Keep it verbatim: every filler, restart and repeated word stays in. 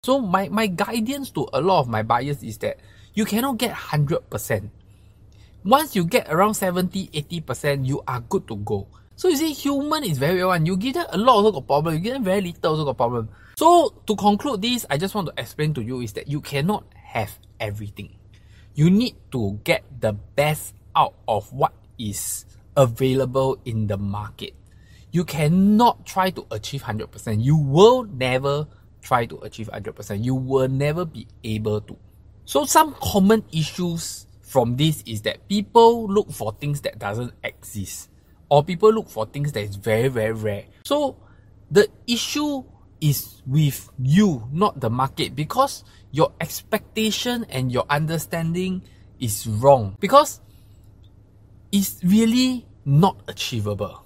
So my, my guidance to a lot of my buyers is that you cannot get one hundred percent. Once you get around seventy, eighty percent, you are good to go. So you see, human is very one. You give them a lot also got problem. You give them very little also got problem. So to conclude this, I just want to explain to you is that you cannot have everything. You need to get the best out of what is available in the market. You cannot try to achieve one hundred percent. You will never try to achieve one hundred percent. You will never be able to. So some common issues from this is that people look for things that doesn't exist. Or people look for things that is very, very rare. So the issue is with you, not the market, because your expectation and your understanding is wrong. Because it's really not achievable.